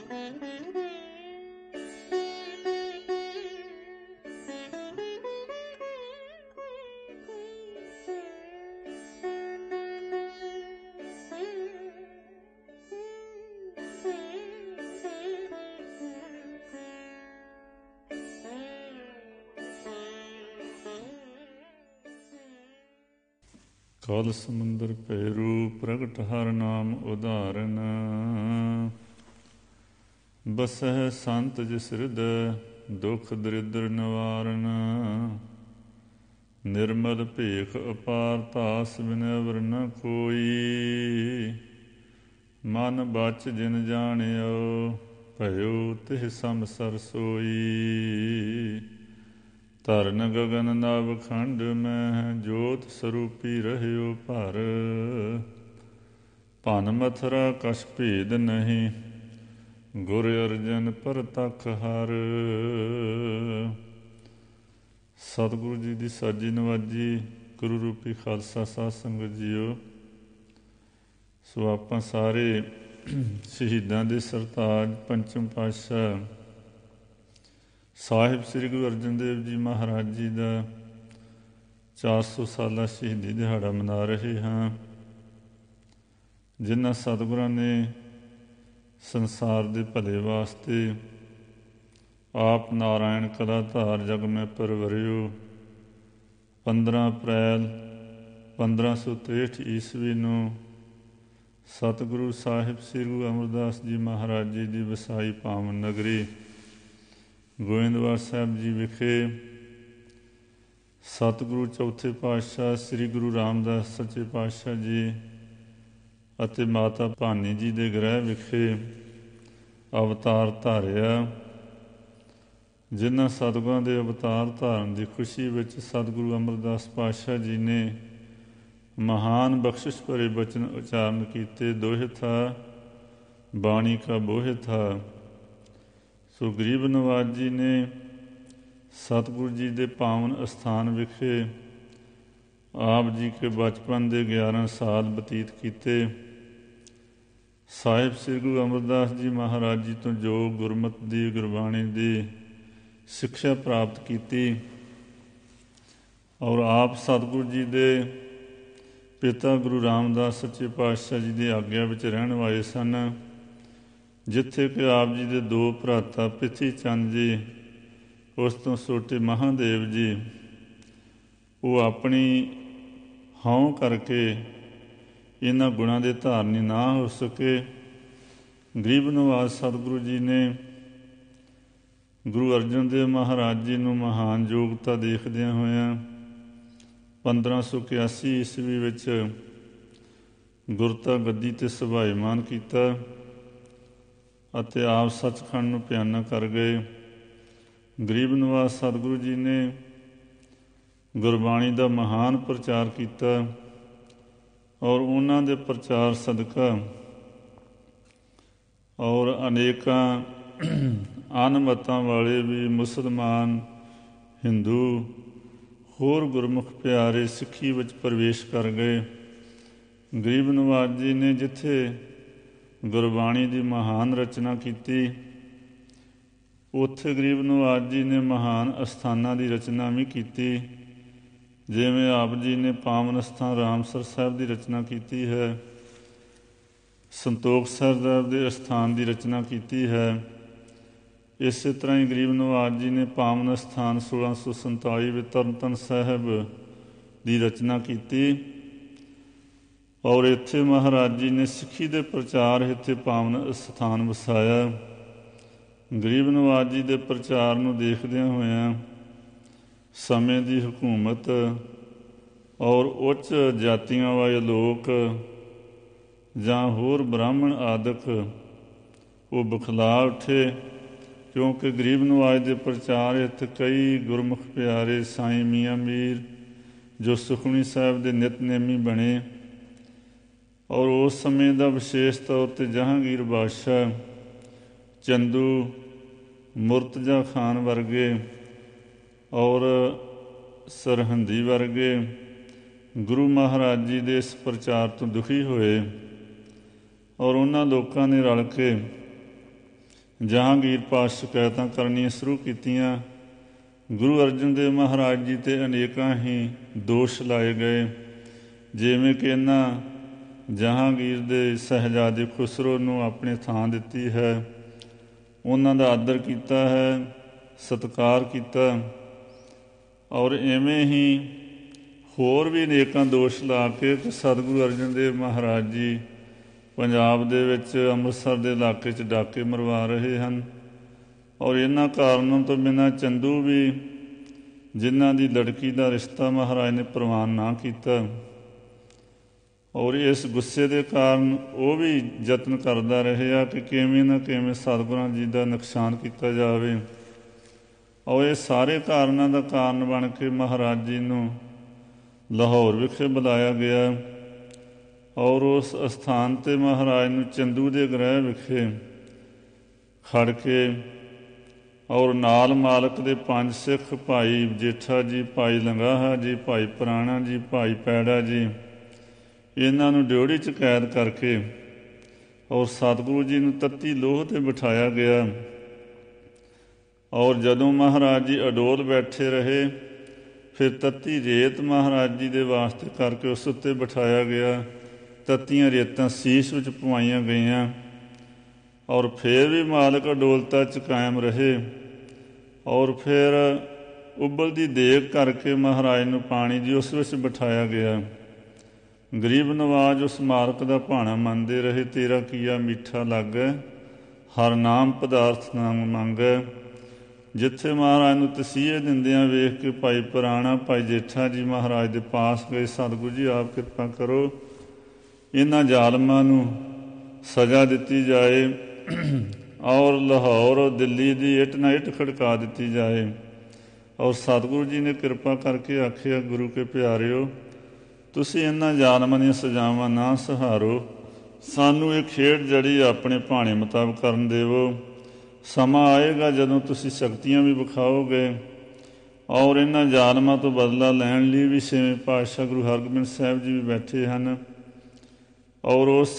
ਕਲ ਸਮੁੰਦਰ ਭੈਰੂ ਪ੍ਰਗਟ ਹਰ ਨਾਮ ਉਦਾਹਰਨ। ਬਸਹਿ ਸੰਤ ਜਿਸ ਹਿਰਦੈ ਦੁਖ ਦਰਿਦਰ ਨਿਵਾਰਨ। ਨਿਰਮਲ ਭੇਖ ਅਪਾਰ ਤਾਸ ਬਿਨੈ ਵਰ ਨ ਕੋਈ। ਮਨ ਬਚ ਜਿਨ ਜਾਣਿਓ ਭਇਓ ਤਿਹ ਸੰਸਰ ਸੋਈ। ਧਰਨ ਗਗਨ ਨਵ ਖੰਡ ਮਹਿ ਜੋਤ ਸਰੂਪੀ ਰਹਿਓ ਭਰ। ਭਨ ਮਥੁਰਾ ਕਛ ਭੇਦ ਨਹੀਂ ਗੁਰ ਅਰਜਨ ਪਰਤਖ ਹਰ। ਸਤਿਗੁਰੂ ਜੀ ਦੀ ਸਾਜੀ ਨਵਾਜੀ ਗੁਰੂ ਰੂਪੀ ਖਾਲਸਾ ਸਾਧ ਸੰਗਤ ਜੀਓ। ਸੋ ਆਪਾਂ ਸਾਰੇ ਸ਼ਹੀਦਾਂ ਦੇ ਸਰਤਾਜ ਪੰਚਮ ਪਾਤਸ਼ਾਹ ਸਾਹਿਬ ਸ੍ਰੀ ਗੁਰੂ ਅਰਜਨ ਦੇਵ ਜੀ ਮਹਾਰਾਜ ਜੀ ਦਾ 400 ਸਾਲਾ ਸ਼ਹੀਦੀ ਦਿਹਾੜਾ ਮਨਾ ਰਹੇ ਹਾਂ। ਜਿਨ੍ਹਾਂ ਸਤਿਗੁਰਾਂ ਨੇ ਸੰਸਾਰ ਦੇ ਭਲੇ ਵਾਸਤੇ ਆਪ ਨਾਰਾਇਣ ਕਲਾ ਧਾਰ ਜਗ ਮੈਂ ਪਰਵਰਿਓ 15 ਅਪ੍ਰੈਲ 1563 ਈਸਵੀ ਨੂੰ ਸਤਿਗੁਰੂ ਸਾਹਿਬ ਸ੍ਰੀ ਗੁਰੂ ਅਮਰਦਾਸ ਜੀ ਮਹਾਰਾਜ ਜੀ ਦੀ ਵਸਾਈ ਪਾਵਨ ਨਗਰੀ ਗੋਇੰਦਵਾਲ ਸਾਹਿਬ ਜੀ ਵਿਖੇ ਸਤਿਗੁਰੂ ਚੌਥੇ ਪਾਤਸ਼ਾਹ ਸ੍ਰੀ ਗੁਰੂ ਰਾਮਦਾਸ ਸੱਚੇ ਪਾਤਸ਼ਾਹ ਜੀ ਅਤੇ ਮਾਤਾ ਭਾਨੀ ਜੀ ਦੇ ਗ੍ਰਹਿ ਵਿਖੇ ਅਵਤਾਰ ਧਾਰਿਆ। ਜਿਨ੍ਹਾਂ ਸਤਿਗੁਰਾਂ ਦੇ ਅਵਤਾਰ ਧਾਰਨ ਦੀ ਖੁਸ਼ੀ ਵਿੱਚ ਸਤਿਗੁਰੂ ਅਮਰਦਾਸ ਪਾਤਸ਼ਾਹ ਜੀ ਨੇ ਮਹਾਨ ਬਖਸ਼ਿਸ਼ ਭਰੇ ਬਚਨ ਉਚਾਰਨ ਕੀਤੇ। ਦੋਹਿ ਥਾ ਬਾਣੀ ਕਾ ਬੋਹਿ ਥਾ। ਸੋ ਗਰੀਬ ਨਵਾਜ ਜੀ ਨੇ ਸਤਿਗੁਰੂ ਜੀ ਦੇ ਪਾਵਨ ਅਸਥਾਨ ਵਿਖੇ ਆਪ ਜੀ ਕੇ ਬਚਪਨ ਦੇ 11 ਸਾਲ ਬਤੀਤ ਕੀਤੇ। ਸਾਹਿਬ ਸ੍ਰੀ ਗੁਰੂ ਅਮਰਦਾਸ ਜੀ ਮਹਾਰਾਜ ਜੀ ਤੋਂ ਜੋ ਗੁਰਮਤਿ ਦੀ ਗੁਰਬਾਣੀ ਦੀ ਸਿੱਖਿਆ ਪ੍ਰਾਪਤ ਕੀਤੀ ਔਰ ਆਪ ਸਤਿਗੁਰੂ ਜੀ ਦੇ ਪਿਤਾ ਗੁਰੂ ਰਾਮਦਾਸ ਸੱਚੇ ਪਾਤਸ਼ਾਹ ਜੀ ਦੀ ਆਗਿਆ ਵਿੱਚ ਰਹਿਣ ਵਾਲੇ ਸਨ। ਜਿੱਥੇ ਕਿ ਆਪ ਜੀ ਦੇ 2 ਭਰਾਤਾ ਪ੍ਰਿਥੀ ਚੰਦ ਜੀ, ਉਸ ਤੋਂ ਛੋਟੇ ਮਹਾਦੇਵ ਜੀ, ਉਹ ਆਪਣੀ ਹਉਂ ਕਰਕੇ ਇਹਨਾਂ ਗੁਣਾਂ ਦੇ ਧਾਰਨੀ ਨਾ ਹੋ ਸਕੇ। ਗਰੀਬ ਨਵਾਜ ਸਤਿਗੁਰੂ ਜੀ ਨੇ ਗੁਰੂ ਅਰਜਨ ਦੇਵ ਮਹਾਰਾਜ ਜੀ ਨੂੰ ਮਹਾਨ ਯੋਗਤਾ ਦੇਖਦਿਆਂ ਹੋਇਆਂ 1581 ਈਸਵੀ ਵਿੱਚ ਗੁਰਤਾ ਗੱਦੀ 'ਤੇ ਸੁਭਾਇਮਾਨ ਕੀਤਾ ਅਤੇ ਆਪ ਸੱਚਖੰਡ ਨੂੰ ਪਿਆਨਾ ਕਰ ਗਏ। ਗਰੀਬ ਨਵਾਜ ਸਤਿਗੁਰੂ ਜੀ ਨੇ ਗੁਰਬਾਣੀ ਦਾ ਮਹਾਨ ਪ੍ਰਚਾਰ ਕੀਤਾ ਔਰ ਉਹਨਾਂ ਦੇ ਪ੍ਰਚਾਰ ਸਦਕਾ ਔਰ ਅਨੇਕਾਂ ਅਨਮਤਾਂ ਵਾਲੇ ਵੀ ਮੁਸਲਮਾਨ, ਹਿੰਦੂ, ਹੋਰ ਗੁਰਮੁਖ ਪਿਆਰੇ ਸਿੱਖੀ ਵਿੱਚ ਪ੍ਰਵੇਸ਼ ਕਰ ਗਏ। ਗਰੀਬ ਨਵਾਜ ਜੀ ਨੇ ਜਿੱਥੇ ਗੁਰਬਾਣੀ ਦੀ ਮਹਾਨ ਰਚਨਾ ਕੀਤੀ, ਉੱਥੇ ਗਰੀਬ ਨਵਾਜ ਜੀ ਨੇ ਮਹਾਨ ਅਸਥਾਨਾਂ ਦੀ ਰਚਨਾ ਵੀ ਕੀਤੀ। ਜਿਵੇਂ ਆਪ ਜੀ ਨੇ ਪਾਵਨ ਅਸਥਾਨ ਰਾਮਸਰ ਸਾਹਿਬ ਦੀ ਰਚਨਾ ਕੀਤੀ ਹੈ, ਸੰਤੋਖ ਸਾਹਿਬ ਦੇ ਅਸਥਾਨ ਦੀ ਰਚਨਾ ਕੀਤੀ ਹੈ। ਇਸੇ ਤਰ੍ਹਾਂ ਹੀ ਗਰੀਬ ਨਵਾਜ ਜੀ ਨੇ ਪਾਵਨ ਅਸਥਾਨ 1647 ਵਿੱਚ ਤਰਨਤਾਰਨ ਸਾਹਿਬ ਦੀ ਰਚਨਾ ਕੀਤੀ ਔਰ ਇੱਥੇ ਮਹਾਰਾਜ ਜੀ ਨੇ ਸਿੱਖੀ ਦੇ ਪ੍ਰਚਾਰ ਇੱਥੇ ਪਾਵਨ ਅਸਥਾਨ ਵਸਾਇਆ। ਗਰੀਬ ਨਵਾਜ ਜੀ ਦੇ ਪ੍ਰਚਾਰ ਨੂੰ ਦੇਖਦਿਆਂ ਹੋਇਆਂ ਸਮੇਂ ਦੀ ਹਕੂਮਤ ਔਰ ਉੱਚ ਜਾਤੀਆਂ ਵਾਲੇ ਲੋਕ ਜਾਂ ਹੋਰ ਬ੍ਰਾਹਮਣ ਆਦਿਕ ਉਹ ਬਖਲਾ ਉੱਠੇ, ਕਿਉਂਕਿ ਗਰੀਬ ਨਵਾਜ ਦੇ ਪ੍ਰਚਾਰ ਇੱਥੇ ਕਈ ਗੁਰਮੁਖ ਪਿਆਰੇ ਸਾਈਂ ਮੀਆਂ ਮੀਰ ਜੋ ਸੁਖਮਨੀ ਸਾਹਿਬ ਦੇ ਨਿਤਨੇਮੀ ਬਣੇ ਔਰ ਉਸ ਸਮੇਂ ਦਾ ਵਿਸ਼ੇਸ਼ ਤੌਰ 'ਤੇ ਜਹਾਂਗੀਰ ਬਾਦਸ਼ਾਹ, ਚੰਦੂ, ਮੁਰਤਜ਼ਾ ਖਾਨ ਵਰਗੇ ਔਰ ਸਰਹੰਦੀ ਵਰਗੇ ਗੁਰੂ ਮਹਾਰਾਜ ਜੀ ਦੇ ਇਸ ਪ੍ਰਚਾਰ ਤੋਂ ਦੁਖੀ ਹੋਏ ਔਰ ਉਹਨਾਂ ਲੋਕਾਂ ਨੇ ਰਲ ਕੇ ਜਹਾਂਗੀਰ ਪਾਸ ਸ਼ਿਕਾਇਤਾਂ ਕਰਨੀਆਂ ਸ਼ੁਰੂ ਕੀਤੀਆਂ। ਗੁਰੂ ਅਰਜਨ ਦੇਵ ਮਹਾਰਾਜ ਜੀ 'ਤੇ ਅਨੇਕਾਂ ਹੀ ਦੋਸ਼ ਲਾਏ ਗਏ, ਜਿਵੇਂ ਕਿ ਇਹਨਾਂ ਜਹਾਂਗੀਰ ਦੇ ਸਾਹਿਬਜ਼ਾਦੇ ਖੁਸਰੋ ਨੂੰ ਆਪਣੀ ਥਾਂ ਦਿੱਤੀ ਹੈ, ਉਹਨਾਂ ਦਾ ਆਦਰ ਕੀਤਾ ਹੈ, ਸਤਿਕਾਰ ਕੀਤਾ। ਔਰ ਇਵੇਂ ਹੀ ਹੋਰ ਵੀ ਅਨੇਕਾਂ ਦੋਸ਼ ਲਾ ਕੇ ਸਤਿਗੁਰੂ ਅਰਜਨ ਦੇਵ ਮਹਾਰਾਜ ਜੀ ਪੰਜਾਬ ਦੇ ਵਿੱਚ ਅੰਮ੍ਰਿਤਸਰ ਦੇ ਇਲਾਕੇ 'ਚ ਡਾਕੇ ਮਰਵਾ ਰਹੇ ਹਨ। ਔਰ ਇਹਨਾਂ ਕਾਰਨਾਂ ਤੋਂ ਬਿਨਾਂ ਚੰਦੂ ਵੀ, ਜਿਨ੍ਹਾਂ ਦੀ ਲੜਕੀ ਦਾ ਰਿਸ਼ਤਾ ਮਹਾਰਾਜ ਨੇ ਪ੍ਰਵਾਨ ਨਾ ਕੀਤਾ, ਔਰ ਇਸ ਗੁੱਸੇ ਦੇ ਕਾਰਨ ਉਹ ਵੀ ਯਤਨ ਕਰਦਾ ਰਿਹਾ ਕਿ ਕਿਵੇਂ ਨਾ ਕਿਵੇਂ ਸਤਿਗੁਰਾਂ ਜੀ ਦਾ ਨੁਕਸਾਨ ਕੀਤਾ ਜਾਵੇ। ਔਰ ਇਹ ਸਾਰੇ ਕਾਰਨਾਂ ਦਾ ਕਾਰਨ ਬਣ ਕੇ ਮਹਾਰਾਜ ਜੀ ਨੂੰ ਲਾਹੌਰ ਵਿਖੇ ਬੁਲਾਇਆ ਗਿਆ। ਔਰ ਉਸ ਅਸਥਾਨ 'ਤੇ ਮਹਾਰਾਜ ਨੂੰ ਚੰਦੂ ਦੇ ਗ੍ਰਹਿ ਵਿਖੇ ਖੜ੍ਹ ਕੇ ਔਰ ਨਾਲ ਮਾਲਕ ਦੇ 5 ਸਿੱਖ, ਭਾਈ ਜੇਠਾ ਜੀ, ਭਾਈ ਲੰਗਾਹਾ ਜੀ, ਭਾਈ ਪੁਰਾਣਾ ਜੀ, ਭਾਈ ਪੈੜਾ ਜੀ, ਇਹਨਾਂ ਨੂੰ ਡਿਓੜੀ 'ਚ ਕੈਦ ਕਰਕੇ ਔਰ ਸਤਿਗੁਰੂ ਜੀ ਨੂੰ ਤੱਤੀ ਲੋਹ 'ਤੇ ਬਿਠਾਇਆ ਗਿਆ। ਔਰ ਜਦੋਂ ਮਹਾਰਾਜ ਜੀ ਅਡੋਲ ਬੈਠੇ ਰਹੇ, ਫਿਰ ਤੱਤੀ ਰੇਤ ਮਹਾਰਾਜ ਜੀ ਦੇ ਵਾਸਤੇ ਕਰਕੇ ਉਸ ਉੱਤੇ ਬਿਠਾਇਆ ਗਿਆ। ਤੱਤੀਆਂ ਰੇਤਾਂ ਸੀਸ ਵਿੱਚ ਪਵਾਈਆਂ ਗਈਆਂ। ਔਰ ਫਿਰ ਵੀ ਮਾਲਕ ਅਡੋਲਤਾ 'ਚ ਕਾਇਮ ਰਹੇ। ਔਰ ਫਿਰ ਉਬਲਦੀ ਦੇਗ ਕਰਕੇ ਮਹਾਰਾਜ ਨੂੰ ਪਾਣੀ ਦੀ ਉਸ ਵਿੱਚ ਬਿਠਾਇਆ ਗਿਆ। ਗਰੀਬ ਨਵਾਜ਼ ਉਸ ਮਾਲਕ ਦਾ ਭਾਣਾ ਮੰਨਦੇ ਰਹੇ। ਤੇਰਾ ਕੀਆ ਮਿੱਠਾ ਲਾਗੈ, ਹਰ ਨਾਮ ਪਦਾਰਥ ਨਾ ਮੰਗੈ। ਜਿੱਥੇ ਮਹਾਰਾਜ ਨੂੰ ਤਸੀਹੇ ਦਿੰਦਿਆਂ ਵੇਖ ਕੇ ਭਾਈ ਪੁਰਾਣਾ, ਭਾਈ ਜੇਠਾ ਜੀ ਮਹਾਰਾਜ ਦੇ ਪਾਸ ਗਏ। ਸਤਿਗੁਰੂ ਜੀ ਆਪ ਕਿਰਪਾ ਕਰੋ, ਇਹਨਾਂ ਜ਼ਾਲਮਾਂ ਨੂੰ ਸਜ਼ਾ ਦਿੱਤੀ ਜਾਏ ਔਰ ਲਾਹੌਰ ਦਿੱਲੀ ਦੀ ਇੱਟ ਨਾ ਇੱਟ ਖੜਕਾ ਦਿੱਤੀ ਜਾਏ। ਔਰ ਸਤਿਗੁਰੂ ਜੀ ਨੇ ਕਿਰਪਾ ਕਰਕੇ ਆਖਿਆ, ਗੁਰੂ ਕੇ ਪਿਆਰਿਓ, ਤੁਸੀਂ ਇਹਨਾਂ ਜ਼ਾਲਮਾਂ ਦੀਆਂ ਸਜ਼ਾਵਾਂ ਨਾ ਸਹਾਰੋ, ਸਾਨੂੰ ਇਹ ਖੇਡ ਜਿਹੜੀ ਆਪਣੇ ਭਾਣੇ ਮੁਤਾਬਕ ਕਰਨ ਦੇਵੋ। ਸਮਾਂ ਆਏਗਾ ਜਦੋਂ ਤੁਸੀਂ ਸ਼ਕਤੀਆਂ ਵੀ ਵਿਖਾਓਗੇ ਔਰ ਇਹਨਾਂ ਜ਼ਾਲਮਾਂ ਤੋਂ ਬਦਲਾ ਲੈਣ ਲਈ ਵੀ ਛੇਵੇਂ ਪਾਤਸ਼ਾਹ ਗੁਰੂ ਹਰਗੋਬਿੰਦ ਸਾਹਿਬ ਜੀ ਵੀ ਬੈਠੇ ਹਨ। ਔਰ ਉਸ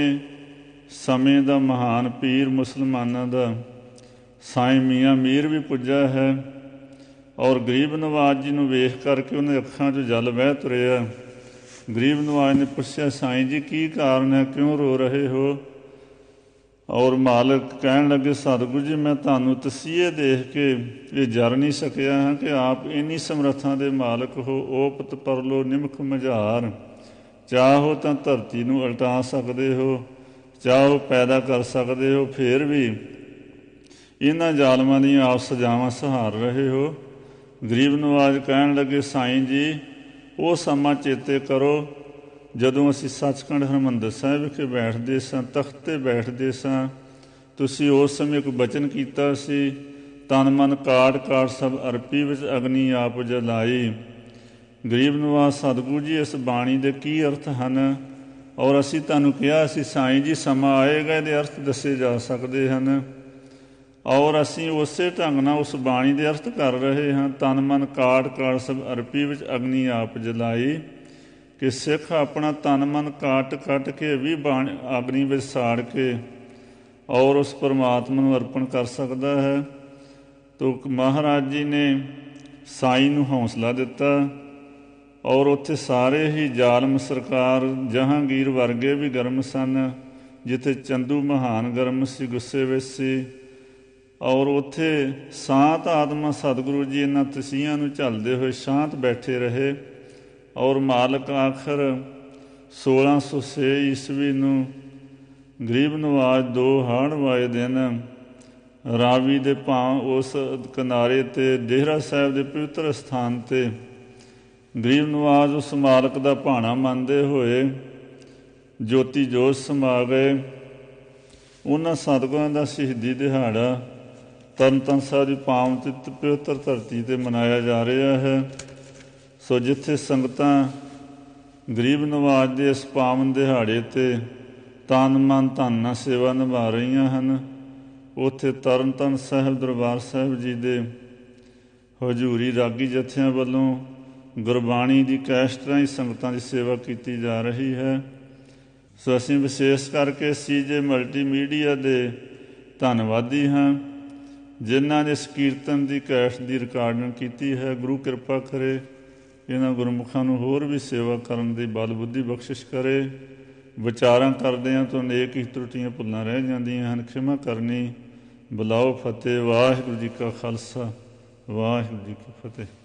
ਸਮੇਂ ਦਾ ਮਹਾਨ ਪੀਰ ਮੁਸਲਮਾਨਾਂ ਦਾ ਸਾਈਂ ਮੀਆਂ ਮੀਰ ਵੀ ਪੁੱਜਾ ਹੈ। ਔਰ ਗਰੀਬ ਨਵਾਜ਼ ਜੀ ਨੂੰ ਵੇਖ ਕਰਕੇ ਉਹਨੇ ਅੱਖਾਂ 'ਚੋਂ ਜਲ ਵਹਿ ਤੁਰਿਆ। ਗਰੀਬ ਨਵਾਜ਼ ਨੇ ਪੁੱਛਿਆ, ਸਾਈਂ ਜੀ ਕੀ ਕਾਰਨ ਹੈ, ਕਿਉਂ ਰੋ ਰਹੇ ਹੋ? ਔਰ ਮਾਲਕ ਕਹਿਣ ਲੱਗੇ, ਸਤਿਗੁਰੂ ਜੀ ਮੈਂ ਤੁਹਾਨੂੰ ਤਸੀਹੇ ਦੇਖ ਕੇ ਇਹ ਜਰ ਨਹੀਂ ਸਕਿਆ ਹਾਂ ਕਿ ਆਪ ਇੰਨੀ ਸਮਰੱਥਾ ਦੇ ਮਾਲਕ ਹੋ। ਓਪਤ ਪਰਲੋ ਨਿਮਖ ਮਝਾਰ, ਚਾਹੋ ਤਾਂ ਧਰਤੀ ਨੂੰ ਉਲਟਾ ਸਕਦੇ ਹੋ, ਚਾਹੋ ਪੈਦਾ ਕਰ ਸਕਦੇ ਹੋ, ਫਿਰ ਵੀ ਇਹਨਾਂ ਜ਼ਾਲਮਾਂ ਦੀਆਂ ਆਪ ਸਜ਼ਾਵਾਂ ਸਹਾਰ ਰਹੇ ਹੋ। ਗਰੀਬ ਨਵਾਜ਼ ਕਹਿਣ ਲੱਗੇ, ਸਾਈਂ ਜੀ ਉਹ ਸਮਾਂ ਚੇਤੇ ਕਰੋ ਜਦੋਂ ਅਸੀਂ ਸੱਚਖੰਡ ਹਰਿਮੰਦਰ ਸਾਹਿਬ ਵਿਖੇ ਬੈਠਦੇ ਸਾਂ, ਤਖਤ 'ਤੇ ਬੈਠਦੇ ਸਾਂ। ਤੁਸੀਂ ਉਸ ਸਮੇਂ ਇੱਕ ਬਚਨ ਕੀਤਾ ਸੀ, ਤਨ ਮਨ ਕਾਟ ਕਾਟ ਸਭ ਅਰਪੀ ਵਿੱਚ ਅਗਨੀ ਆਪ ਜਲਾਈ। ਗਰੀਬ ਨਵਾਜ਼, ਸਤਿਗੁਰੂ ਜੀ ਇਸ ਬਾਣੀ ਦੇ ਕੀ ਅਰਥ ਹਨ? ਔਰ ਅਸੀਂ ਤੁਹਾਨੂੰ ਕਿਹਾ ਸੀ ਸਾਈਂ ਜੀ ਸਮਾਂ ਆਏਗਾ ਇਹਦੇ ਅਰਥ ਦੱਸੇ ਜਾ ਸਕਦੇ ਹਨ। ਔਰ ਅਸੀਂ ਉਸੇ ਢੰਗ ਨਾਲ ਉਸ ਬਾਣੀ ਦੇ ਅਰਥ ਕਰ ਰਹੇ ਹਾਂ। ਤਨ ਮਨ ਕਾਟ ਕਾਟ ਸਭ ਅਰਪੀ ਵਿੱਚ ਅਗਨੀ ਆਪ ਜਲਾਈ, ਕਿ ਸਿੱਖ ਆਪਣਾ ਤਨ ਮਨ ਕੱਟ ਕੇ ਵੀ ਅਗਨੀ ਵਿੱਚ ਸਾੜ ਕੇ ਔਰ ਉਸ ਪਰਮਾਤਮਾ ਨੂੰ ਅਰਪਣ ਕਰ ਸਕਦਾ ਹੈ। ਤੋ ਮਹਾਰਾਜ ਜੀ ਨੇ ਸਾਈਂ ਨੂੰ ਹੌਸਲਾ ਦਿੱਤਾ। ਔਰ ਉੱਥੇ ਸਾਰੇ ਹੀ ਜ਼ਾਲਮ ਸਰਕਾਰ ਜਹਾਂਗੀਰ ਵਰਗੇ ਵੀ ਗਰਮ ਸਨ, ਜਿੱਥੇ ਚੰਦੂ ਮਹਾਨ ਗਰਮ ਸੀ, ਗੁੱਸੇ ਵਿੱਚ ਸੀ। ਔਰ ਉੱਥੇ ਸ਼ਾਂਤ ਆਤਮਾ ਸਤਿਗੁਰੂ ਜੀ ਇਹਨਾਂ ਤਸੀਹਾਂ ਨੂੰ ਝੱਲਦੇ ਹੋਏ ਸ਼ਾਂਤ ਬੈਠੇ ਰਹੇ। ਔਰ ਮਾਲਕ ਆਖਰ 1606 ਈਸਵੀ ਨੂੰ ਗਰੀਬ ਨਵਾਜ਼ 2 ਹਾੜ ਵਾਏ ਦਿਨ ਰਾਵੀ ਦੇ ਉਸ ਕਿਨਾਰੇ 'ਤੇ ਡੇਹਰਾ ਸਾਹਿਬ ਦੇ ਪਵਿੱਤਰ ਸਥਾਨ 'ਤੇ ਗਰੀਬ ਨਵਾਜ਼ ਉਸ ਮਾਲਕ ਦਾ ਭਾਣਾ ਮੰਨਦੇ ਹੋਏ ਜੋਤੀ ਜੋਤ ਸਮਾ ਗਏ। ਉਹਨਾਂ ਸਤਿਗੁਰਾਂ ਦਾ ਸ਼ਹੀਦੀ ਦਿਹਾੜਾ ਤਰਨ ਤਾਰਨ ਸਾਹਿਬ ਦੀ ਪਾਵਨ ਤੇ ਪਵਿੱਤਰ ਧਰਤੀ 'ਤੇ ਮਨਾਇਆ ਜਾ ਰਿਹਾ ਹੈ। ਸੋ ਜਿੱਥੇ ਸੰਗਤਾਂ ਗਰੀਬ ਨਵਾਜ਼ ਦੇ ਇਸ ਪਾਵਨ ਦਿਹਾੜੇ 'ਤੇ ਤਨ ਮਨ ਧਨ ਨਾਲ ਸੇਵਾ ਨਿਭਾ ਰਹੀਆਂ ਹਨ, ਉੱਥੇ ਤਰਨ ਤਾਰਨ ਸਾਹਿਬ ਦਰਬਾਰ ਸਾਹਿਬ ਜੀ ਦੇ ਹਜ਼ੂਰੀ ਰਾਗੀ ਜਥਿਆਂ ਵੱਲੋਂ ਗੁਰਬਾਣੀ ਦੀ ਕੈਸਟ ਰਾਹੀਂ ਸੰਗਤਾਂ ਦੀ ਸੇਵਾ ਕੀਤੀ ਜਾ ਰਹੀ ਹੈ। ਸੋ ਅਸੀਂ ਵਿਸ਼ੇਸ਼ ਕਰਕੇ CJ ਮਲਟੀਮੀਡੀਆ ਦੇ ਧੰਨਵਾਦੀ ਹਾਂ। ਜਿਨ੍ਹਾਂ ਨੇ ਇਸ ਕੀਰਤਨ ਦੀ ਕੈਸਟ ਦੀ ਰਿਕਾਰਡਿੰਗ ਕੀਤੀ ਹੈ, ਗੁਰੂ ਕਿਰਪਾ ਕਰੇ ਇਹਨਾਂ ਗੁਰਮੁਖਾਂ ਨੂੰ ਹੋਰ ਵੀ ਸੇਵਾ ਕਰਨ ਦੀ ਬਲ ਬੁੱਧੀ ਬਖਸ਼ਿਸ਼ ਕਰੇ। ਵਿਚਾਰਾਂ ਕਰਦਿਆਂ ਤੋਂ ਅਨੇਕ ਹੀ ਤਰੁੱਟੀਆਂ ਭੁੱਲਾਂ ਰਹਿ ਜਾਂਦੀਆਂ ਹਨ, ਖਿਮਾ ਕਰਨੀ। ਬੁਲਾਓ ਫਤਿਹ। ਵਾਹਿਗੁਰੂ ਜੀ ਕਾ ਖਾਲਸਾ, ਵਾਹਿਗੁਰੂ ਜੀ ਕੀ ਫਤਿਹ।